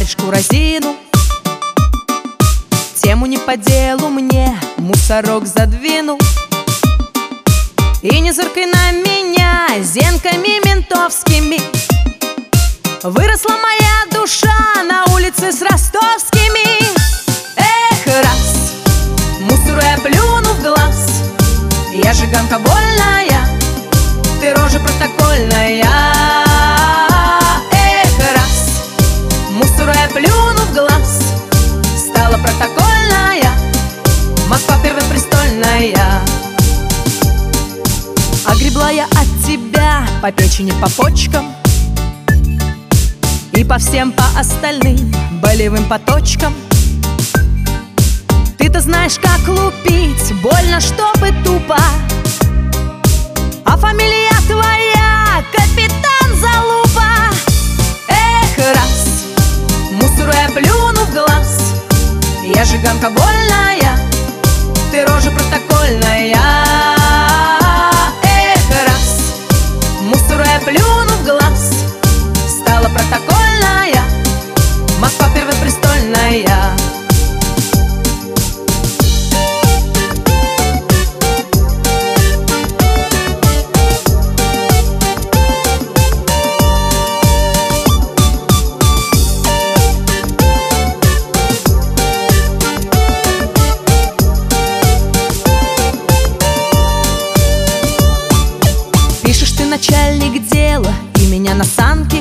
паришку разину. Тему не по делу мне мусорок задвинул. И не зыркай на меня зенками ментовскими. Выросла моя душа на улице с ростовскими. Эх, раз мусору я плюну в глаз. Я жиганка больная, ты рожа протокольная. Эх, раз мусору я плюну в глаз. Стала протокольная, Москва первопрестольная. Огребла я от тебя по печени, по почкам и по всем по остальным болевым поточкам. Ты-то знаешь, как лупить, больно, чтобы тупо. А фамилия твоя капитан Залупа. Эх, раз мусору я плюну в глаз. Я жиганка больная, ты рожа протокольная. Плюну в глаз, стала протокольная, Москва первопрестольная. Пишешь ты, начальник дела, и меня на санки,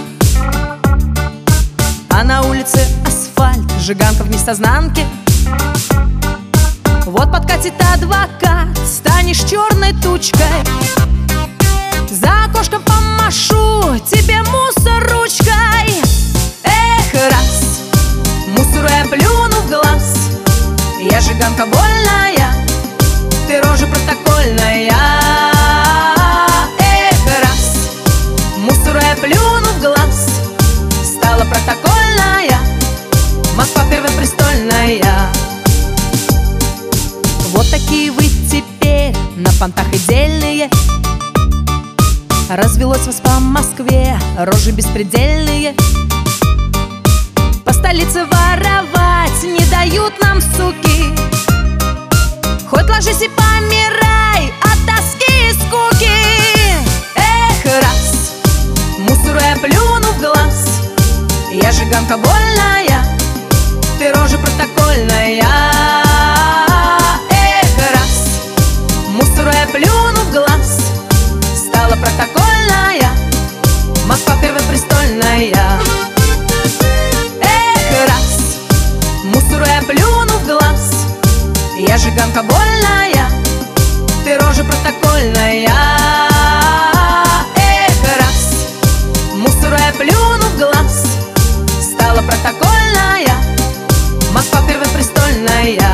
а на улице асфальт, жиганка в нестознанке. Вот подкатит адвокат, станешь черной тучкой. За окошком помашу тебе мусор ручкой. Эх, раз мусору я плюну в глаз. Я жиганка больная, ты рожа протокольная. Плюну в глаз, стала протокольная, Москва первопрестольная. Вот такие вы теперь на понтах и дельные. Развелось вас по Москве рожи беспредельные. По столице воровать не дают нам, суки. Хоть ложись и помирай от тоски и скуки. Эх, раз мусору я плюну в глаз. Я жиганка больная, ты рожа протокольная. Эх, раз мусору я плюну в глаз. Стала протокольная, Москва первопрестольная. Эх, раз мусору я плюну в глаз. Я жиганка больная, ты рожа протокольная. Плюну в глаз, стала протокольная, Москва первопрестольная.